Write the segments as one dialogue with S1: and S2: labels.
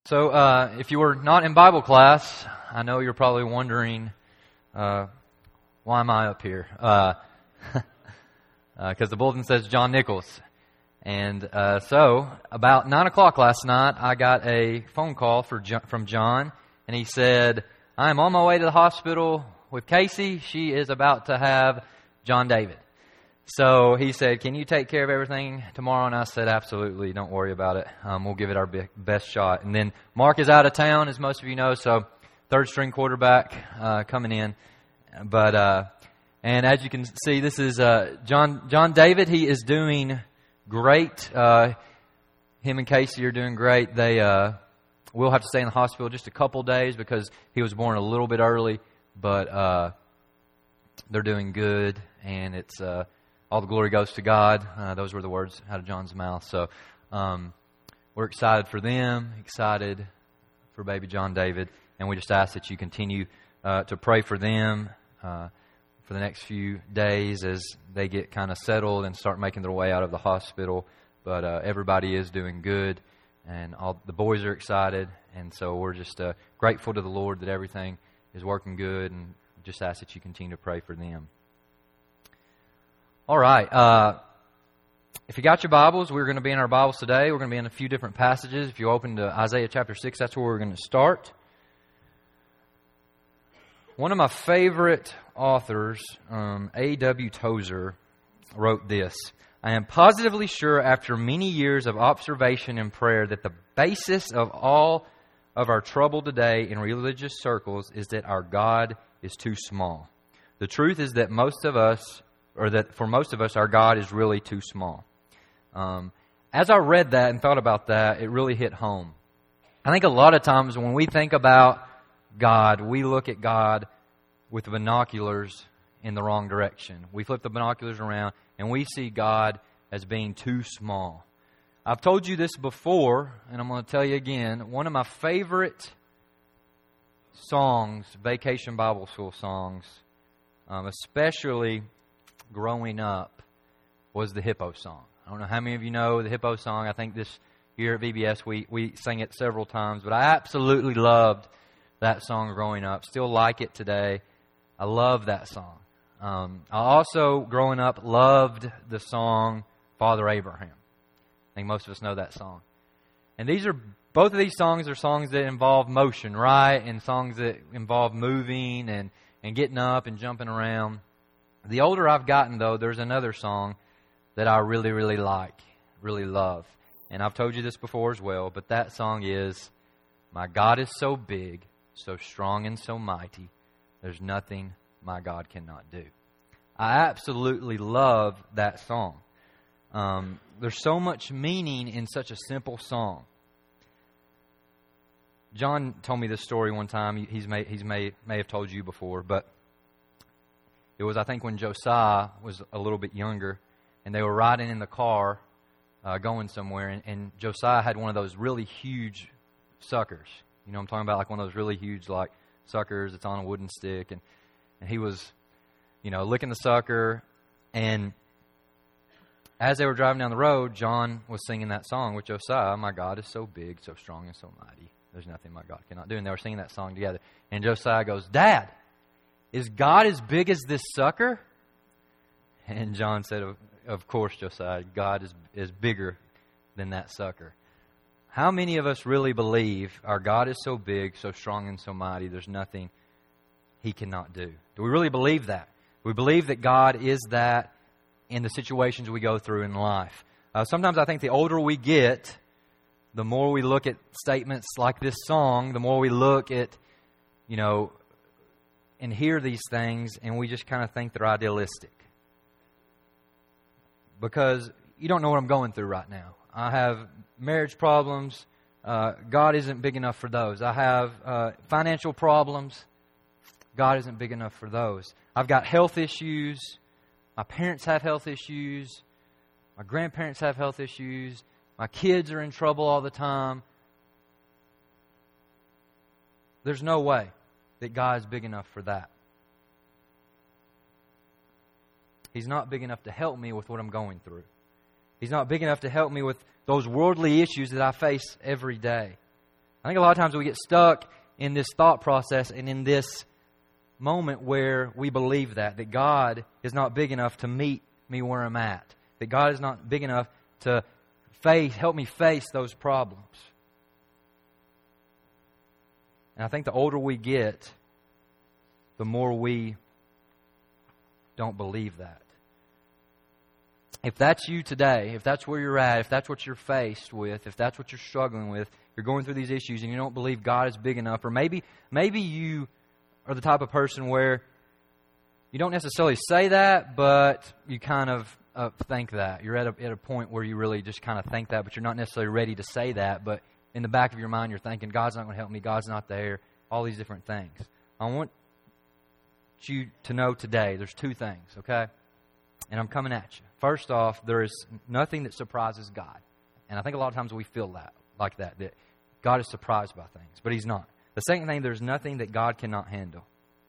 S1: So, if you were not in Bible class, I know you're probably wondering, why am I up here? Because the bulletin says John Nichols. And so, about 9 o'clock last night, I got a phone call from John, and he said, I'm on my way to the hospital with Casey. She is about to have John David. So he said, can you take care of everything tomorrow? And I said, absolutely, don't worry about it. We'll give it our best shot. And then Mark is out of town, as most of you know, so third string quarterback coming in. But and as you can see, this is John David. He is doing great. Him and Casey are doing great. They will have to stay in the hospital just a couple days because he was born a little bit early, but they're doing good, and it's all the glory goes to God. Those were the words out of John's mouth. So we're excited for them, excited for baby John David, and we just ask that you continue to pray for them for the next few days as they get kind of settled and start making their way out of the hospital. But everybody is doing good, and all the boys are excited, and so we're just grateful to the Lord that everything is working good, and just ask that you continue to pray for them. All right. If you got your Bibles, we're going to be in our Bibles today. We're going to be in a few different passages. If you open to Isaiah chapter 6, that's where we're going to start. One of my favorite authors, A.W. Tozer, wrote this. I am positively sure after many years of observation and prayer that the basis of all of our trouble today in religious circles is that our God is too small. The truth is that for most of us, our God is really too small. As I read that and thought about that, it really hit home. I think a lot of times when we think about God, we look at God with the binoculars in the wrong direction. We flip the binoculars around and we see God as being too small. I've told you this before, and I'm going to tell you again. One of my favorite songs, Vacation Bible School songs, especially growing up, was the Hippo song. I don't know how many of you know the Hippo song. I think this year at VBS we sang it several times, but I absolutely loved that song growing up. Still like it today. I love that song. I also, growing up, loved the song Father Abraham. I think most of us know that song. And both of these songs are songs that involve motion, right? And songs that involve moving and getting up and jumping around. The older I've gotten, though, there's another song that I really, really like, really love. And I've told you this before as well, but that song is, My God is so big, so strong and so mighty, there's nothing my God cannot do. I absolutely love that song. There's so much meaning in such a simple song. John told me this story one time. He may have told you before, but it was, I think, when Josiah was a little bit younger, and they were riding in the car going somewhere, and Josiah had one of those really huge suckers. You know what I'm talking about? Like one of those really huge like suckers that's on a wooden stick, and he was, licking the sucker, and as they were driving down the road, John was singing that song with Josiah, My God is so big, so strong, and so mighty. There's nothing my God cannot do. And they were singing that song together. And Josiah goes, Dad, is God as big as this sucker? And John said, of course, Josiah, God is bigger than that sucker. How many of us really believe our God is so big, so strong, and so mighty, there's nothing He cannot do? Do we really believe that? We believe that God is that in the situations we go through in life. Sometimes I think the older we get, the more we look at statements like this song, the more we look at, and hear these things, and we just kind of think they're idealistic. Because you don't know what I'm going through right now. I have marriage problems. God isn't big enough for those. I have financial problems. God isn't big enough for those. I've got health issues. My parents have health issues. My grandparents have health issues. My kids are in trouble all the time. There's no way that God is big enough for that. He's not big enough to help me with what I'm going through. He's not big enough to help me with those worldly issues that I face every day. I think a lot of times we get stuck in this thought process and in this moment where we believe that God is not big enough to meet me where I'm at, that God is not big enough to help me face those problems. And I think the older we get, the more we don't believe that. If that's you today, if that's where you're at, if that's what you're faced with, if that's what you're struggling with, you're going through these issues and you don't believe God is big enough, or maybe you are the type of person where you don't necessarily say that, but you kind of think that. You're at a point where you really just kind of think that, but you're not necessarily ready to say that, but in the back of your mind you're thinking, God's not going to help me, God's not there, all these different things. I want you to know today there's two things, okay? And I'm coming at you. First off, there is nothing that surprises God. And I think a lot of times we feel that God is surprised by things, but He's not. The second thing, there's nothing that God cannot handle.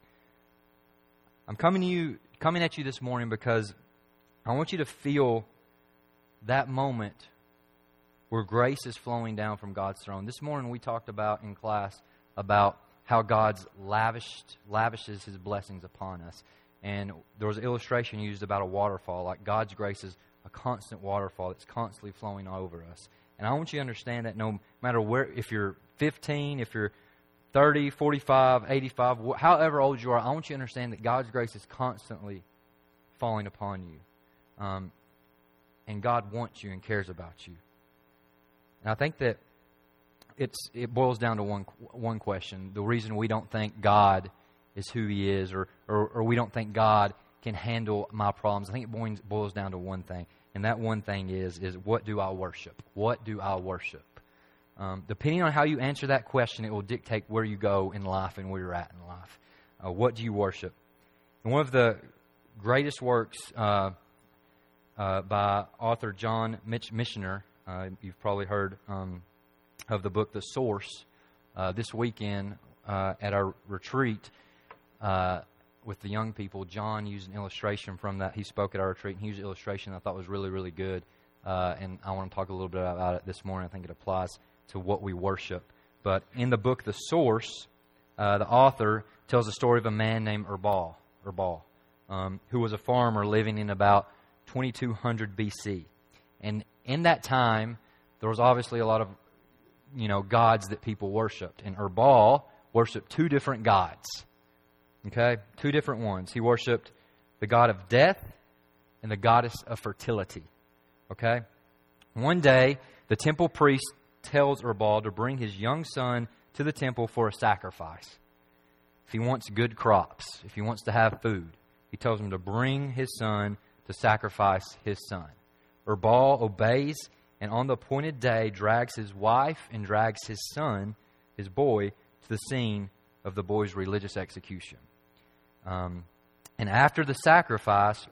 S1: I'm coming at you this morning because I want you to feel that moment where grace is flowing down from God's throne. This morning we talked about in class about how God lavishes His blessings upon us. And there was an illustration used about a waterfall, like God's grace is a constant waterfall that's constantly flowing over us. And I want you to understand that no matter where, if you're 15, if you're 30, 45, 85, however old you are, I want you to understand that God's grace is constantly falling upon you. And God wants you and cares about you. And I think that it boils down to one question. The reason we don't think God is who He is, or we don't think God can handle my problems, I think it boils down to one thing. And that one thing is what do I worship? What do I worship? Depending on how you answer that question, it will dictate where you go in life and where you're at in life. What do you worship? And one of the greatest works by author John Michener, you've probably heard of the book The Source. This weekend at our retreat with the young people, John used an illustration from that. He spoke at our retreat, and he used an illustration I thought was really, really good. And I want to talk a little bit about it this morning. I think it applies to what we worship. But in the book The Source, the author tells the story of a man named Erbal, who was a farmer living in about 2200 BC. And in that time, there was obviously a lot of gods that people worshipped. And Erbal worshipped two different gods. Okay? Two different ones. He worshipped the god of death and the goddess of fertility. Okay? One day, the temple priest tells Erbal to bring his young son to the temple for a sacrifice. If he wants good crops, if he wants to have food, he tells him to bring his son to sacrifice his son. Erbal obeys, and on the appointed day drags his wife and drags his son, his boy, to the scene of the boy's religious execution. And after the sacrifice,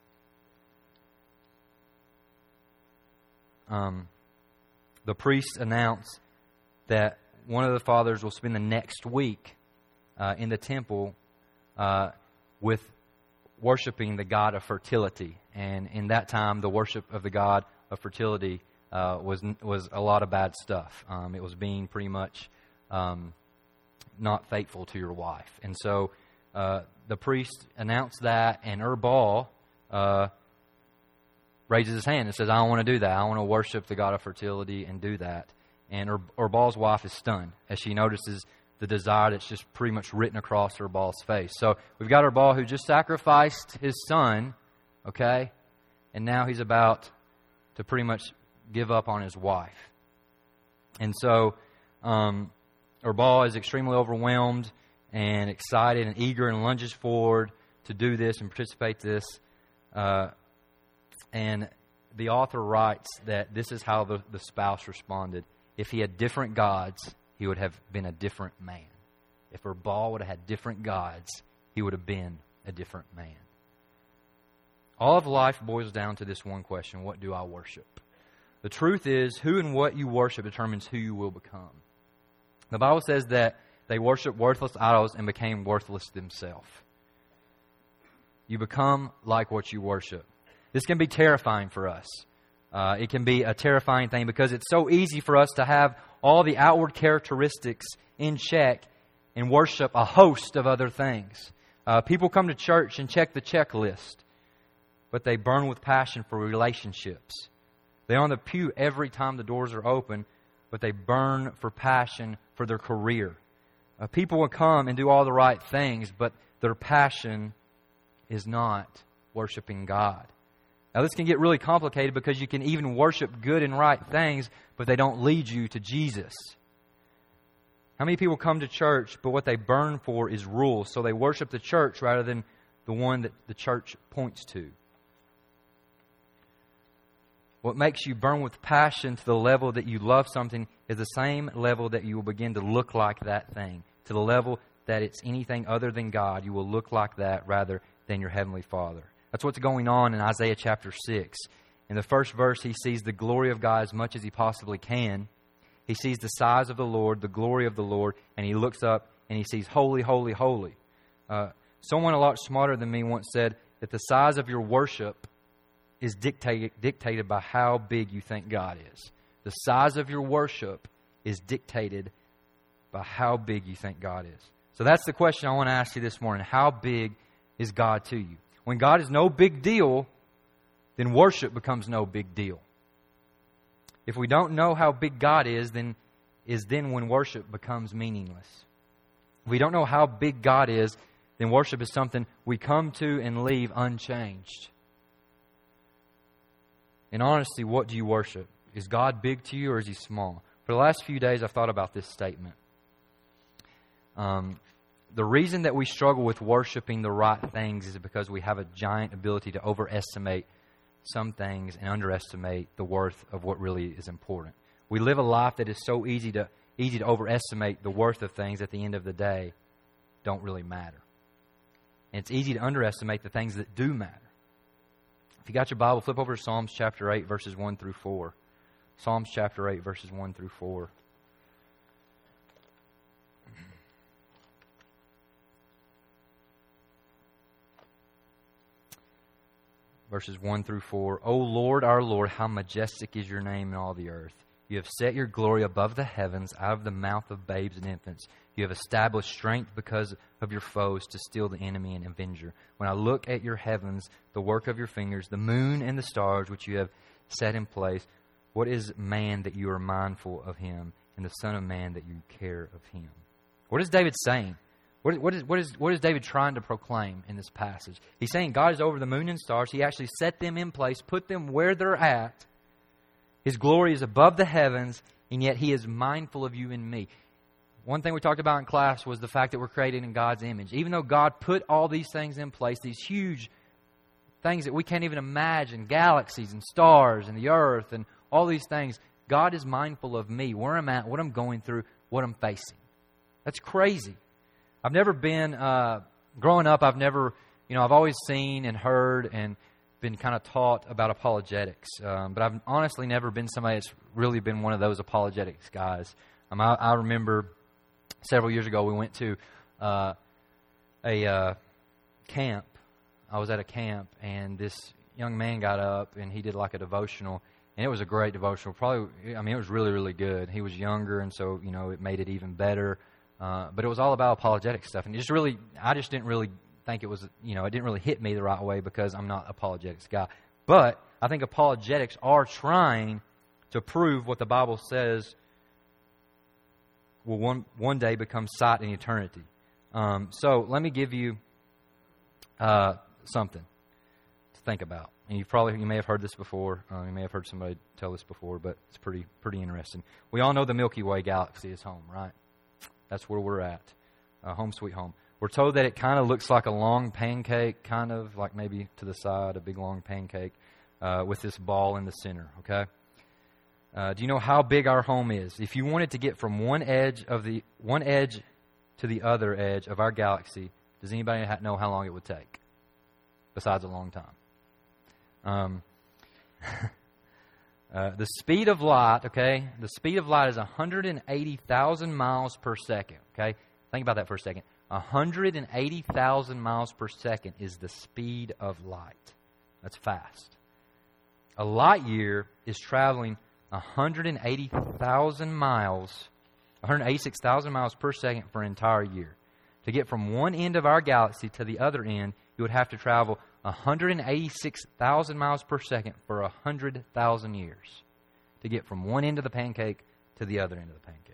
S1: the priests announce that one of the fathers will spend the next week in the temple with worshiping the god of fertility. And in that time, the worship of the god of fertility was a lot of bad stuff. It was being pretty much not faithful to your wife. And so the priest announced that, and Erbal raises his hand and says, I don't want to do that. I want to worship the god of fertility and do that. And Erbal's wife is stunned as she notices the desire that's just pretty much written across Erbal's face. So we've got Erbal who just sacrificed his son, okay? And now he's about to pretty much give up on his wife. And so Erbal is extremely overwhelmed and excited and eager and lunges forward to do this and participate in this. And the author writes that this is how the spouse responded. If he had different gods, he would have been a different man. If Erbal would have had different gods, he would have been a different man. All of life boils down to this one question: what do I worship? The truth is, who and what you worship determines who you will become. The Bible says that they worshiped worthless idols and became worthless themselves. You become like what you worship. This can be terrifying for us. It can be a terrifying thing because it's so easy for us to have all the outward characteristics in check and worship a host of other things. People come to church and check the checklist, but they burn with passion for relationships. They're on the pew every time the doors are open, but they burn for passion for their career. People will come and do all the right things, but their passion is not worshiping God. Now, this can get really complicated because you can even worship good and right things, but they don't lead you to Jesus. How many people come to church, but what they burn for is rules, so they worship the church rather than the one that the church points to? What makes you burn with passion to the level that you love something is the same level that you will begin to look like that thing. To the level that it's anything other than God, you will look like that rather than your Heavenly Father. That's what's going on in Isaiah chapter 6. In the first verse, he sees the glory of God as much as he possibly can. He sees the size of the Lord, the glory of the Lord, and he looks up and he sees holy, holy, holy. Someone a lot smarter than me once said that the size of your worship is dictated by how big you think God is. The size of your worship is dictated by how big you think God is. So that's the question I want to ask you this morning. How big is God to you? When God is no big deal, then worship becomes no big deal. If we don't know how big God is then when worship becomes meaningless. If we don't know how big God is, then worship is something we come to and leave unchanged. In honesty, what do you worship? Is God big to you or is He small? For the last few days, I've thought about this statement. The reason that we struggle with worshiping the right things is because we have a giant ability to overestimate some things and underestimate the worth of what really is important. We live a life that is so easy to overestimate the worth of things at the end of the day don't really matter. And it's easy to underestimate the things that do matter. If you got your Bible, flip over to Psalms chapter 8, verses 1 through 4. Psalms chapter 8, verses 1 through 4. Verses 1 through 4. O Lord, our Lord, how majestic is your name in all the earth. You have set your glory above the heavens, out of the mouth of babes and infants. You have established strength because of your foes to steal the enemy and avenger. When I look at your heavens, the work of your fingers, the moon and the stars which you have set in place, what is man that you are mindful of him, and the Son of Man that you care of him? What is David saying? What is David trying to proclaim in this passage? He's saying God is over the moon and stars. He actually set them in place, put them where they're at. His glory is above the heavens, and yet He is mindful of you and me. One thing we talked about in class was the fact that we're created in God's image. Even though God put all these things in place, these huge things that we can't even imagine, galaxies and stars and the earth and all these things, God is mindful of me, where I'm at, what I'm going through, what I'm facing. That's crazy. I've never been, growing up, I've always seen and heard and been kind of taught about apologetics. But I've honestly never been somebody that's really been one of those apologetics guys. I remember several years ago we went to a camp. I was at a camp, and this young man got up, and he did like a devotional, and it was a great devotional. It was really, really good. He was younger, and so, it made it even better. But it was all about apologetic stuff. And I just didn't really think it was, it didn't really hit me the right way because I'm not an apologetics guy. But I think apologetics are trying to prove what the Bible says will one day become sight in eternity. So let me give you something to think about. And you may have heard this before. You may have heard somebody tell this before, but it's pretty interesting. We all know the Milky Way galaxy is home, right? That's where we're at. Home sweet home. We're told that it kind of looks like a long pancake, kind of like maybe to the side, a big long pancake with this ball in the center, okay? Do you know how big our home is? If you wanted to get from one edge to the other edge of our galaxy, does anybody know how long it would take? Besides a long time. The speed of light, okay? The speed of light is 180,000 miles per second, okay? Think about that for a second. 180,000 miles per second is the speed of light. That's fast. A light year is traveling 180,000 miles, 186,000 miles per second for an entire year. To get from one end of our galaxy to the other end, you would have to travel 186,000 miles per second for 100,000 years. To get from one end of the pancake to the other end of the pancake.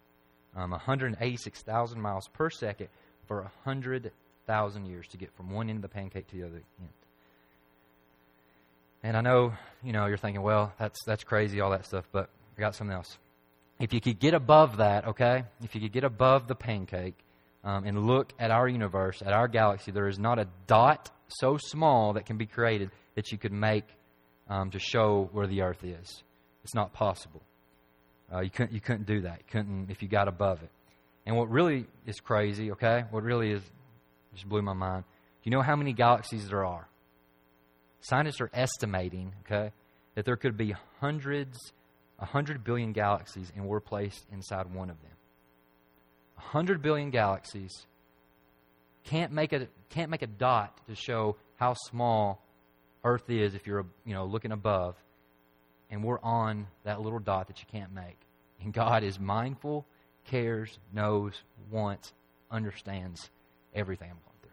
S1: 186,000 miles per second for 100,000 years to get from one end of the pancake to the other end. And I know, you're thinking, well, that's crazy, all that stuff, but I got something else. If you could get above that, okay, if you could get above the pancake and look at our universe, at our galaxy, there is not a dot so small that can be created that you could make to show where the Earth is. It's not possible. You couldn't do that. You couldn't if you got above it. And what really is crazy, okay, what really is just blew my mind. Do you know how many galaxies there are? Scientists are estimating, okay, that there could be 100 billion galaxies, and we're placed inside one of them. 100 billion galaxies can't make a dot to show how small Earth is if you're looking above, and we're on that little dot that you can't make. And God is mindful, cares, knows, wants, understands everything I'm going through.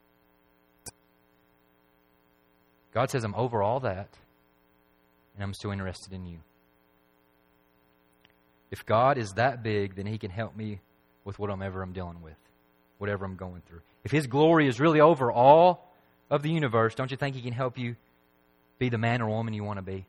S1: God says, I'm over all that, and I'm still interested in you. If God is that big, then He can help me with whatever I'm dealing with, whatever I'm going through. If His glory is really over all of the universe, don't you think He can help you be the man or woman you want to be?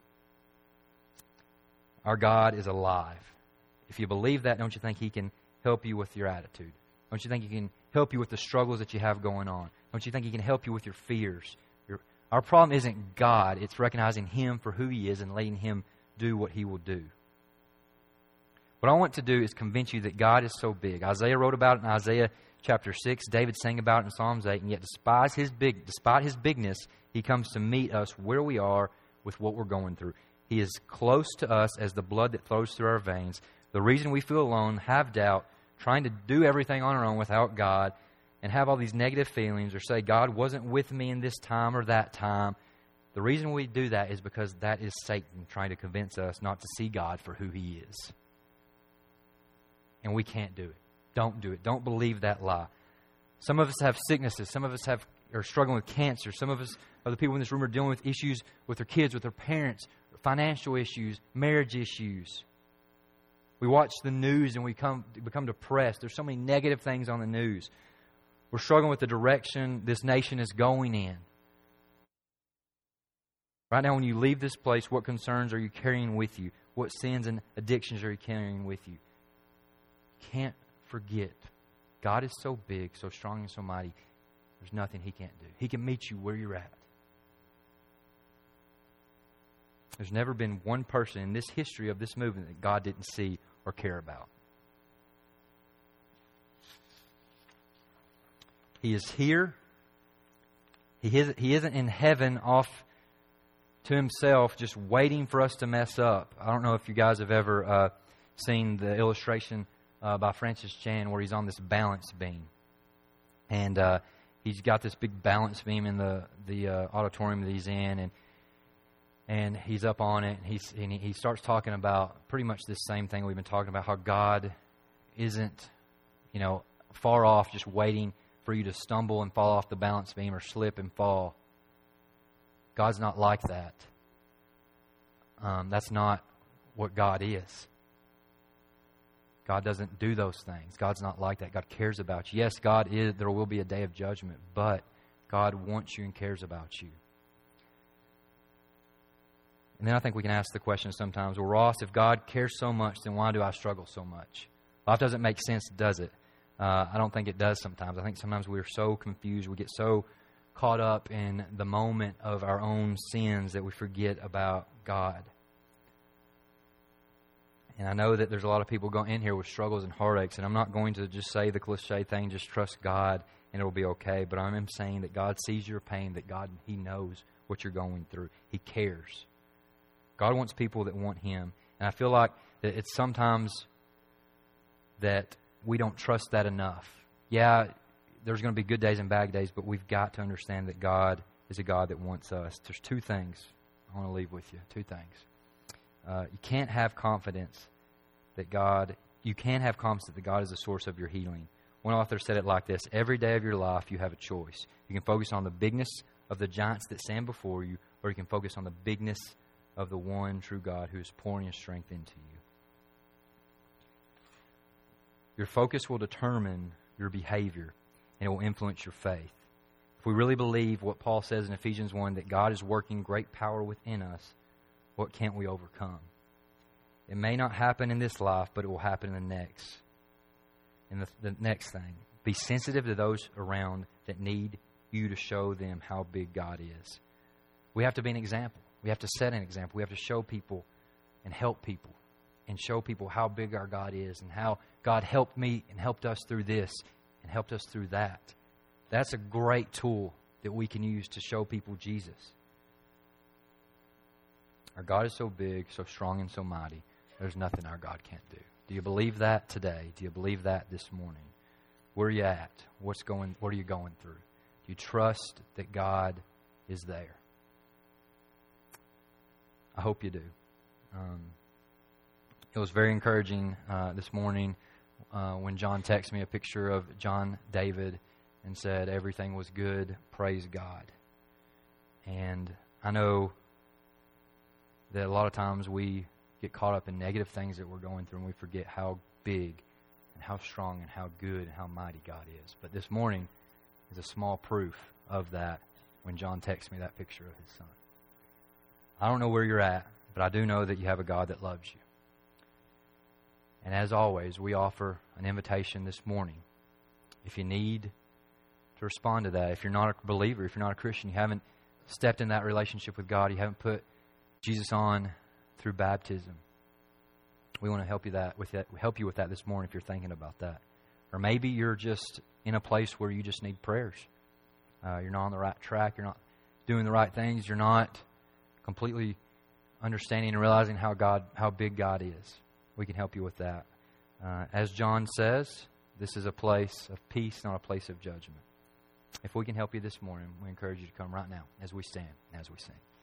S1: Our God is alive. If you believe that, don't you think He can help you with your attitude? Don't you think He can help you with the struggles that you have going on? Don't you think He can help you with your fears? Our problem isn't God. It's recognizing Him for who He is and letting Him do what He will do. What I want to do is convince you that God is so big. Isaiah wrote about it in Isaiah chapter 6. David sang about it in Psalms 8. And yet despite His bigness, He comes to meet us where we are with what we're going through. He is close to us as the blood that flows through our veins. The reason we feel alone, have doubt, trying to do everything on our own without God, and have all these negative feelings or say, God wasn't with me in this time or that time. The reason we do that is because that is Satan trying to convince us not to see God for who He is. And we can't do it. Don't do it. Don't believe that lie. Some of us have sicknesses. Some of us are struggling with cancer. Some of us, other people in this room, are dealing with issues with their kids, with their parents, financial issues, marriage issues. We watch the news and we become depressed. There's so many negative things on the news. We're struggling with the direction this nation is going in. Right now, when you leave this place, what concerns are you carrying with you? What sins and addictions are you carrying with you? Can't forget, God is so big, so strong, and so mighty, there's nothing He can't do. He can meet you where you're at. There's never been one person in this history of this movement that God didn't see or care about. He is here. He isn't in heaven off to Himself just waiting for us to mess up. I don't know if you guys have ever seen the illustration by Francis Chan where he's on this balance beam. And he's got this big balance beam in the auditorium that he's in, and he's up on it, and he starts talking about pretty much this same thing we've been talking about, how God isn't, far off just waiting for you to stumble and fall off the balance beam or slip and fall. God's not like that. That's not what God is. God doesn't do those things. God's not like that. God cares about you. Yes, God is. There will be a day of judgment, but God wants you and cares about you. And then I think we can ask the question sometimes, well, Ross, if God cares so much, then why do I struggle so much? Life doesn't make sense, does it? I don't think it does sometimes. I think sometimes we're so confused. We get so caught up in the moment of our own sins that we forget about God. And I know that there's a lot of people going in here with struggles and heartaches, and I'm not going to just say the cliche thing, just trust God and it will be okay. But I am saying that God sees your pain, that God, He knows what you're going through. He cares. God wants people that want Him. And I feel like that it's sometimes that we don't trust that enough. Yeah, there's going to be good days and bad days, but we've got to understand that God is a God that wants us. There's two things I want to leave with you. Two things. You can't have confidence that God is the source of your healing. One author said it like this: every day of your life you have a choice. You can focus on the bigness of the giants that stand before you, or you can focus on the bigness of the one true God who is pouring His strength into you. Your focus will determine your behavior, and it will influence your faith. If we really believe what Paul says in Ephesians 1, that God is working great power within us, what can't we overcome? It may not happen in this life, but it will happen in the next. And the next thing, be sensitive to those around that need you to show them how big God is. We have to be an example. We have to set an example. We have to show people and help people and show people how big our God is and how God helped me and helped us through this and helped us through that. That's a great tool that we can use to show people Jesus. Our God is so big, so strong, and so mighty. There's nothing our God can't do. Do you believe that today? Do you believe that this morning? Where are you at? What are you going through? Do you trust that God is there? I hope you do. It was very encouraging this morning when John texted me a picture of John David and said everything was good, praise God. And I know that a lot of times we get caught up in negative things that we're going through and we forget how big and how strong and how good and how mighty God is. But this morning is a small proof of that when John texted me that picture of his son. I don't know where you're at, but I do know that you have a God that loves you. And as always, we offer an invitation this morning. If you need to respond to that, if you're not a believer, if you're not a Christian, you haven't stepped in that relationship with God, you haven't put Jesus on through baptism, we want to help you with that this morning if you're thinking about that. Or maybe you're just in a place where you just need prayers. You're not on the right track. You're not doing the right things. You're not completely understanding and realizing how big God is. We can help you with that. As John says, this is a place of peace, not a place of judgment. If we can help you this morning, we encourage you to come right now as we stand and as we sing.